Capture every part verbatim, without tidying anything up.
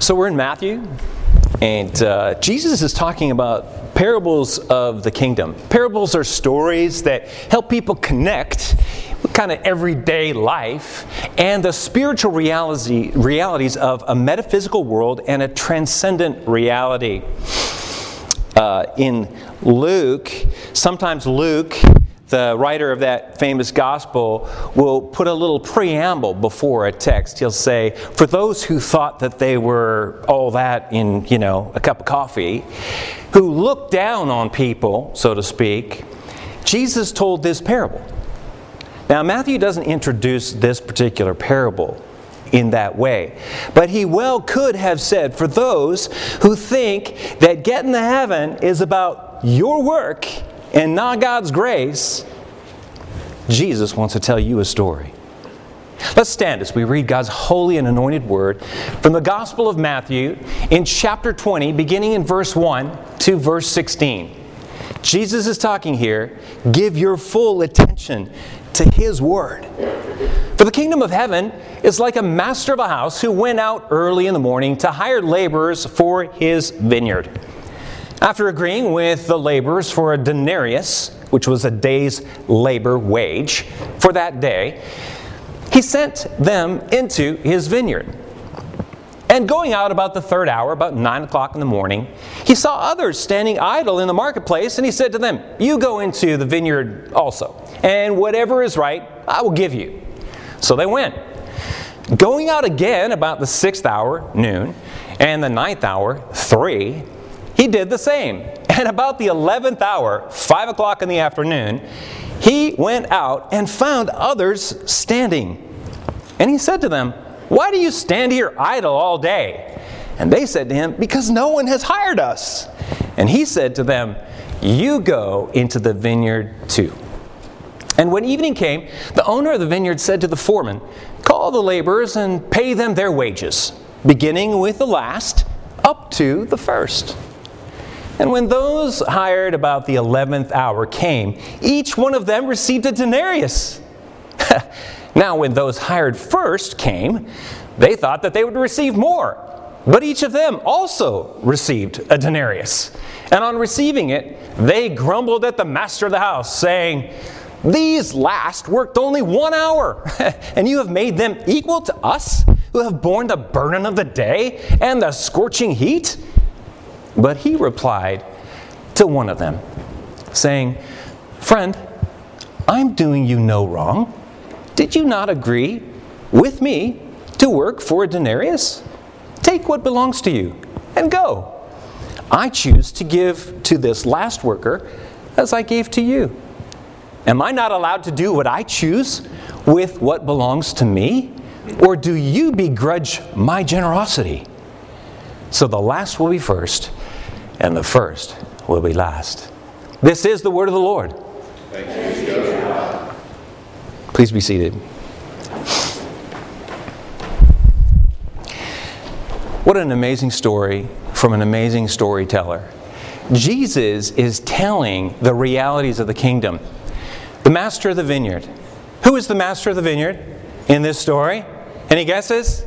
So we're in Matthew, and uh, Jesus is talking about parables of the kingdom. Parables are stories that help people connect with kind of everyday life and the spiritual reality, realities of a metaphysical world and a transcendent reality. Uh, in Luke, sometimes Luke, the writer of that famous gospel, will put a little preamble before a text. He'll say, for those who thought that they were all that in, you know, a cup of coffee, who looked down on people, so to speak, Jesus told this parable. Now, Matthew doesn't introduce this particular parable in that way, but he well could have said, for those who think that getting to heaven is about your work and not God's grace, Jesus wants to tell you a story. Let's stand as we read God's holy and anointed word from the Gospel of Matthew in chapter twenty, beginning in verse one to verse sixteen. Jesus is talking here. Give your full attention to His word. For the kingdom of heaven is like a master of a house who went out early in the morning to hire laborers for his vineyard. After agreeing with the laborers for a denarius, which was a day's labor wage for that day, he sent them into his vineyard. And going out about the third hour, about nine o'clock in the morning, he saw others standing idle in the marketplace, and he said to them, you go into the vineyard also, and whatever is right, I will give you. So they went. Going out again about the sixth hour, noon, and the ninth hour, three, he did the same. And about the eleventh hour, five o'clock in the afternoon, he went out and found others standing. And he said to them, why do you stand here idle all day? And they said to him, because no one has hired us. And he said to them, you go into the vineyard too. And when evening came, the owner of the vineyard said to the foreman, call the laborers and pay them their wages, beginning with the last up to the first. And when those hired about the eleventh hour came, each one of them received a denarius. Now when those hired first came, they thought that they would receive more. But each of them also received a denarius. And on receiving it, they grumbled at the master of the house, saying, these last worked only one hour, and you have made them equal to us, who have borne the burden of the day and the scorching heat? But he replied to one of them, saying, friend, I'm doing you no wrong. Did you not agree with me to work for a denarius? Take what belongs to you and go. I choose to give to this last worker as I gave to you. Am I not allowed to do what I choose with what belongs to me? Or do you begrudge my generosity? So the last will be first, and the first will be last. This is the word of the Lord. Thank you, God. Please be seated. What an amazing story from an amazing storyteller. Jesus is telling the realities of the kingdom. The master of the vineyard. Who is the master of the vineyard in this story? Any guesses?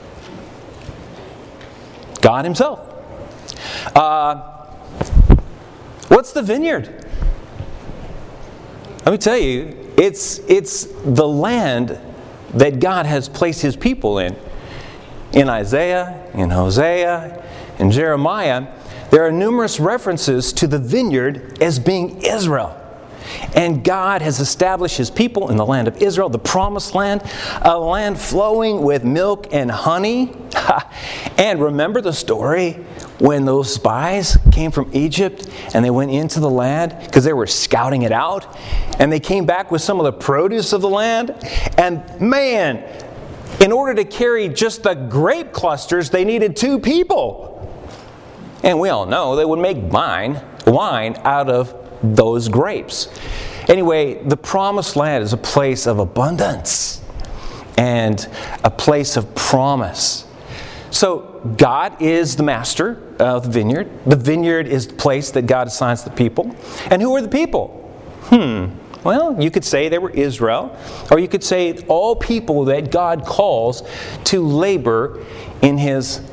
God Himself. Uh, what's the vineyard? Let me tell you, it's, it's the land that God has placed His people in. In Isaiah, in Hosea, in Jeremiah, there are numerous references to the vineyard as being Israel. And God has established His people in the land of Israel, the promised land, a land flowing with milk and honey. And remember the story when those spies came from Egypt and they went into the land because they were scouting it out. And they came back with some of the produce of the land. And man, in order to carry just the grape clusters, they needed two people. And we all know they would make wine, wine out of those grapes. Anyway, the promised land is a place of abundance and a place of promise. So God is the master of the vineyard. The vineyard is the place that God assigns the people. And who are the people? Hmm. Well, you could say they were Israel, or you could say all people that God calls to labor in His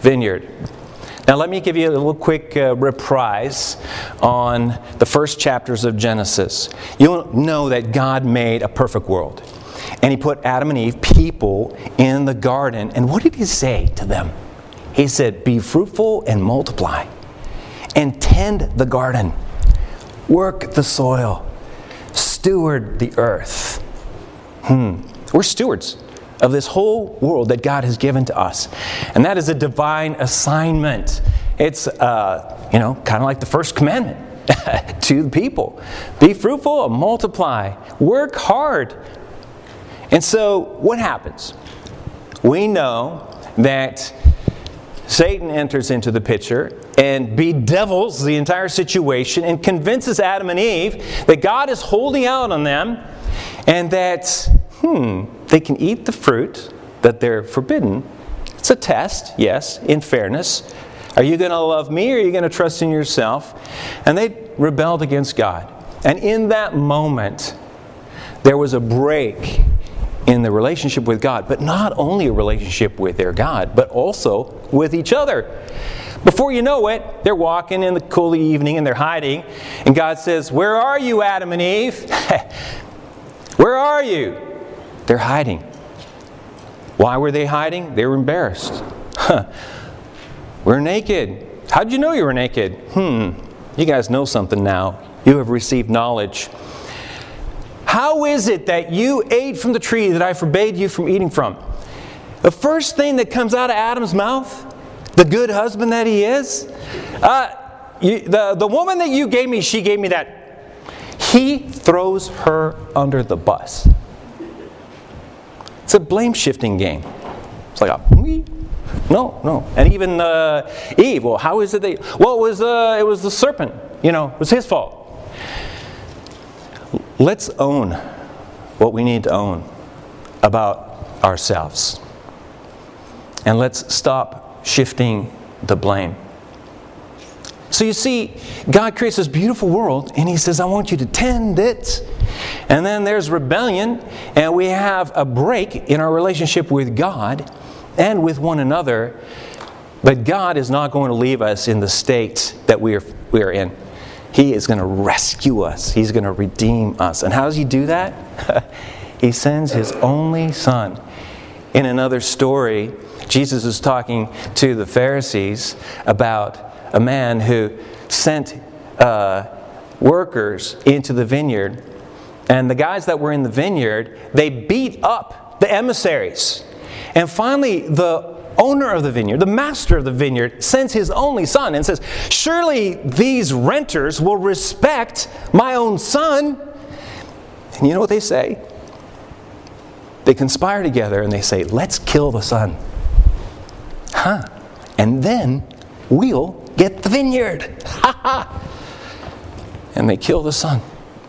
vineyard. Now let me give you a little quick uh, reprise on the first chapters of Genesis. You'll know that God made a perfect world. And He put Adam and Eve, people, in the garden. And what did He say to them? He said, be fruitful and multiply. And tend the garden. Work the soil. Steward the earth. Hmm. We're stewards of this whole world that God has given to us. And that is a divine assignment. It's, uh, you know, kind of like the first commandment to the people. Be fruitful and multiply. Work hard. And so, what happens? We know that Satan enters into the picture and bedevils the entire situation and convinces Adam and Eve that God is holding out on them and that, hmm, they can eat the fruit that they're forbidden. It's a test, yes, in fairness. Are you going to love me or are you going to trust in yourself? And they rebelled against God. And in that moment, there was a break in the relationship with God, but not only a relationship with their God, but also with each other. Before you know it, they're walking in the cool of the evening and they're hiding, and God says, where are you, Adam and Eve? Where are you? They're hiding. Why were they hiding? They were embarrassed. Huh. We're naked. How'd you know you were naked? Hmm, you guys know something now. You have received knowledge. How is it that you ate from the tree that I forbade you from eating from? The first thing that comes out of Adam's mouth, the good husband that he is, uh, you, the, the woman that you gave me, she gave me that. He throws her under the bus. It's a blame-shifting game. It's like a, we, no, no. And even uh, Eve, well, how is it that, well, it was, uh, it was the serpent, you know, it was his fault. Let's own what we need to own about ourselves. And let's stop shifting the blame. So you see, God creates this beautiful world, and He says, I want you to tend it. And then there's rebellion, and we have a break in our relationship with God and with one another. But God is not going to leave us in the state that we are, we are in. He is going to rescue us. He's going to redeem us. And how does He do that? He sends His only Son. In another story, Jesus is talking to the Pharisees about a man who sent uh, workers into the vineyard. And the guys that were in the vineyard, they beat up the emissaries. And finally, the owner of the vineyard, the master of the vineyard, sends his only son and says, surely these renters will respect my own son. And you know what they say? They conspire together and they say, let's kill the son. Huh. And then we'll get the vineyard. Ha ha. And they kill the son.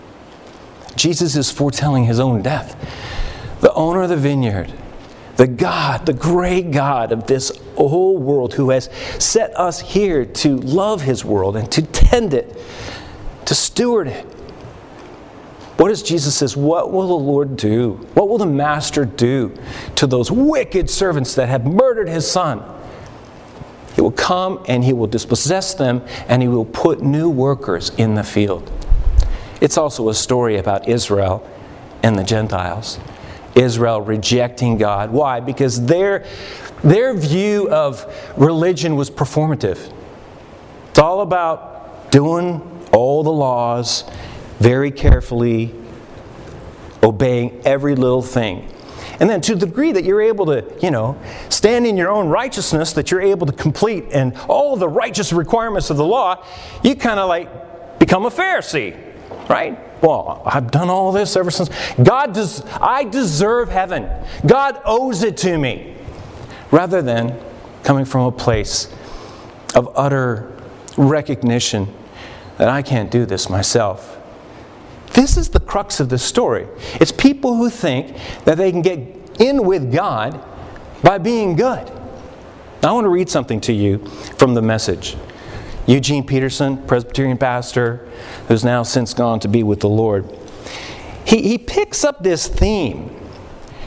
Jesus is foretelling His own death. The owner of the vineyard, the God, the great God of this whole world who has set us here to love His world and to tend it, to steward it. What does Jesus says? What will the Lord do? What will the Master do to those wicked servants that have murdered His Son? He will come and He will dispossess them and He will put new workers in the field. It's also a story about Israel and the Gentiles. Israel rejecting God. Why? Because their, their view of religion was performative. It's all about doing all the laws very carefully, obeying every little thing. And then to the degree that you're able to, you know, stand in your own righteousness, that you're able to complete and all the righteous requirements of the law, you kind of like become a Pharisee, right? Well, I've done all this ever since. God does, I deserve heaven. God owes it to me. Rather than coming from a place of utter recognition that I can't do this myself. This is the crux of this story. It's people who think that they can get in with God by being good. Now, I want to read something to you from the Message. Eugene Peterson, Presbyterian pastor, who's now since gone to be with the Lord. He, he picks up this theme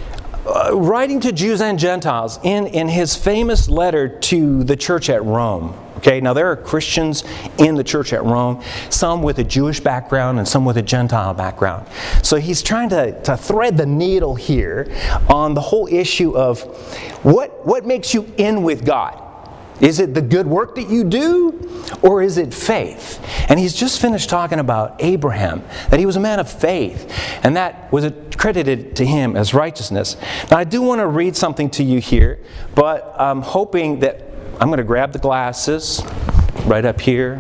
uh, writing to Jews and Gentiles in, in his famous letter to the church at Rome. Okay, now there are Christians in the church at Rome, some with a Jewish background and some with a Gentile background. So he's trying to, to thread the needle here on the whole issue of what, what makes you in with God. Is it the good work that you do, or is it faith? And he's just finished talking about Abraham, that he was a man of faith, and that was credited to him as righteousness. Now I do want to read something to you here, but I'm hoping that I'm going to grab the glasses right up here.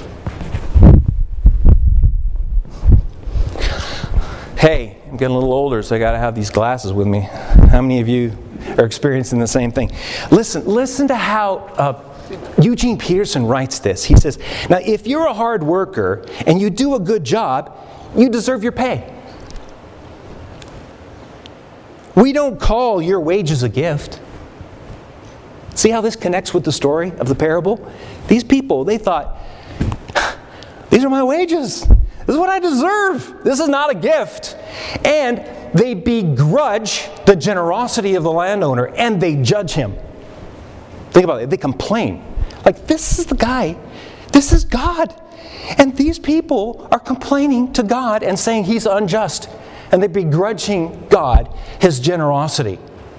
Hey, I'm getting a little older, so I got to have these glasses with me. How many of you are experiencing the same thing? Listen, listen to how uh, Eugene Peterson writes this. He says, now if you're a hard worker and you do a good job, you deserve your pay. We don't call your wages a gift. See how this connects with the story of the parable? These people, they thought, these are my wages. This is what I deserve. This is not a gift. And they begrudge the generosity of the landowner, and they judge him. Think about it. They complain. Like, this is the guy. This is God. And these people are complaining to God and saying he's unjust. And they're begrudging God his generosity.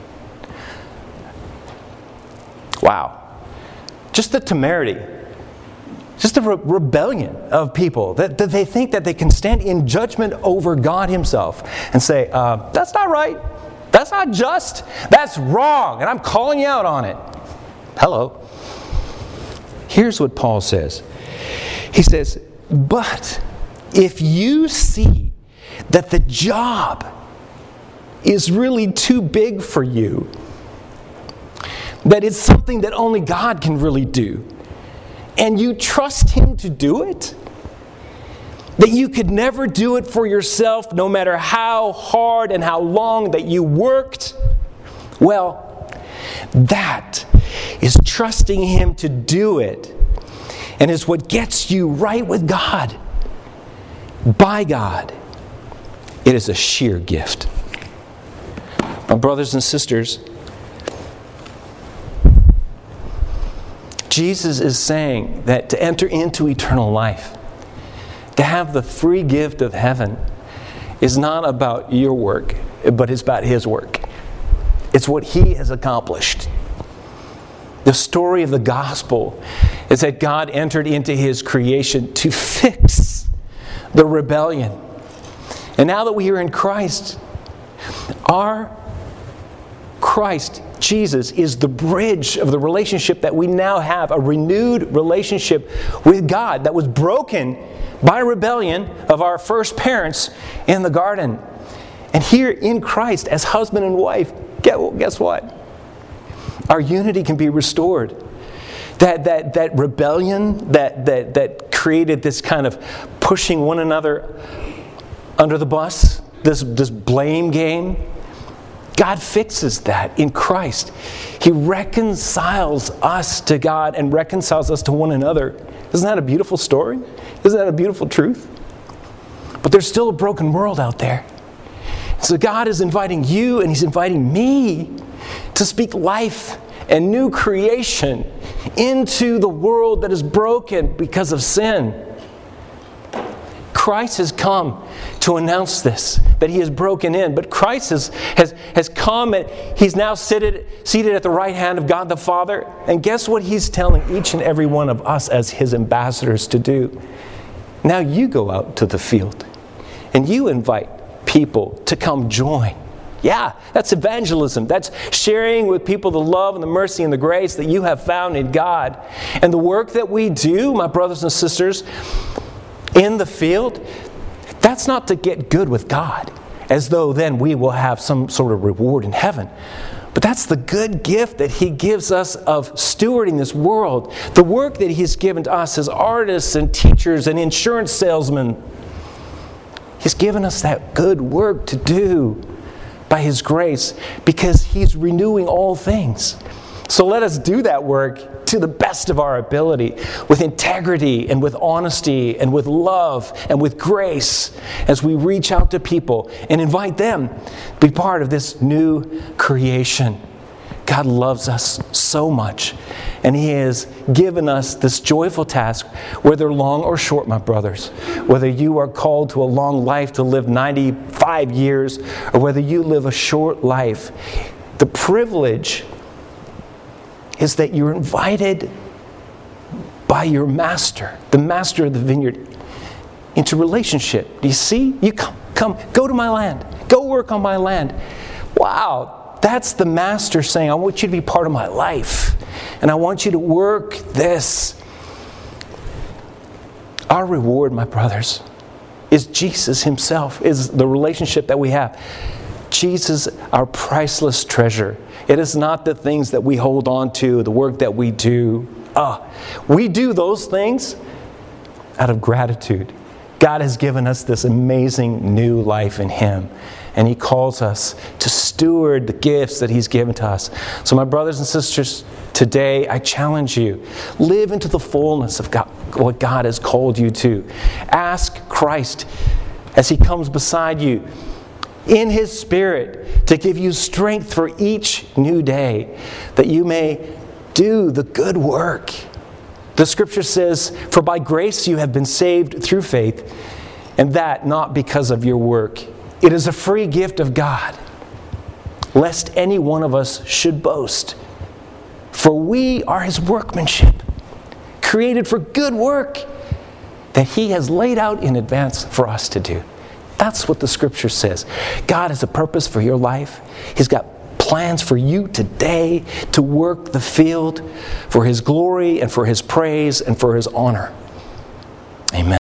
Wow. Just the temerity. Just the re- rebellion of people. That, that they think that they can stand in judgment over God himself and say, uh, that's not right. That's not just. That's wrong. And I'm calling you out on it. Hello. Here's what Paul says. He says, but if you see that the job is really too big for you, that it's something that only God can really do, and you trust him to do it, that you could never do it for yourself no matter how hard and how long that you worked, well, that is trusting him to do it, and is what gets you right with God, by God. It is a sheer gift. My brothers and sisters, Jesus is saying that to enter into eternal life, to have the free gift of heaven, is not about your work, but it's about his work. It's what he has accomplished. The story of the gospel is that God entered into his creation to fix the rebellion. And now that we are in Christ, our Christ, Jesus, is the bridge of the relationship that we now have, a renewed relationship with God that was broken by rebellion of our first parents in the garden. And here in Christ, as husband and wife, guess what? Our unity can be restored. That that that rebellion that that that created this kind of pushing one another under the bus, this this blame game, God fixes that in Christ. He reconciles us to God and reconciles us to one another. Isn't that a beautiful story? Isn't that a beautiful truth? But there's still a broken world out there. So God is inviting you and he's inviting me to speak life and new creation into the world that is broken because of sin. Christ has come to announce this, that he has broken in. But Christ has, has, has come and he's now seated, seated at the right hand of God the Father. And guess what he's telling each and every one of us as his ambassadors to do? Now you go out to the field and you invite people to come join. Yeah, that's evangelism. That's sharing with people the love and the mercy and the grace that you have found in God. And the work that we do, my brothers and sisters, in the field, that's not to get good with God, as though then we will have some sort of reward in heaven. But that's the good gift that he gives us of stewarding this world. The work that he's given to us as artists and teachers and insurance salesmen. He's given us that good work to do by his grace because he's renewing all things. So let us do that work to the best of our ability, with integrity and with honesty and with love and with grace, as we reach out to people and invite them to be part of this new creation. God loves us so much, and He has given us this joyful task, whether long or short, my brothers. Whether you are called to a long life to live ninety-five years, or whether you live a short life, the privilege is that you're invited by your master, the master of the vineyard, into relationship. Do you see? You come, come, go to my land. Go work on my land. Wow. That's the master saying, I want you to be part of my life. And I want you to work this. Our reward, my brothers, is Jesus Himself, is the relationship that we have. Jesus, our priceless treasure. It is not the things that we hold on to, the work that we do. Ah, we do those things out of gratitude. God has given us this amazing new life in Him. And He calls us to steward the gifts that He's given to us. So my brothers and sisters, today I challenge you, live into the fullness of God, what God has called you to. Ask Christ as He comes beside you in His Spirit to give you strength for each new day, that you may do the good work. The Scripture says, for by grace you have been saved through faith, and that not because of your work. It is a free gift of God, lest any one of us should boast. For we are His workmanship, created for good work that He has laid out in advance for us to do. That's what the Scripture says. God has a purpose for your life. He's got plans for you today to work the field for His glory and for His praise and for His honor.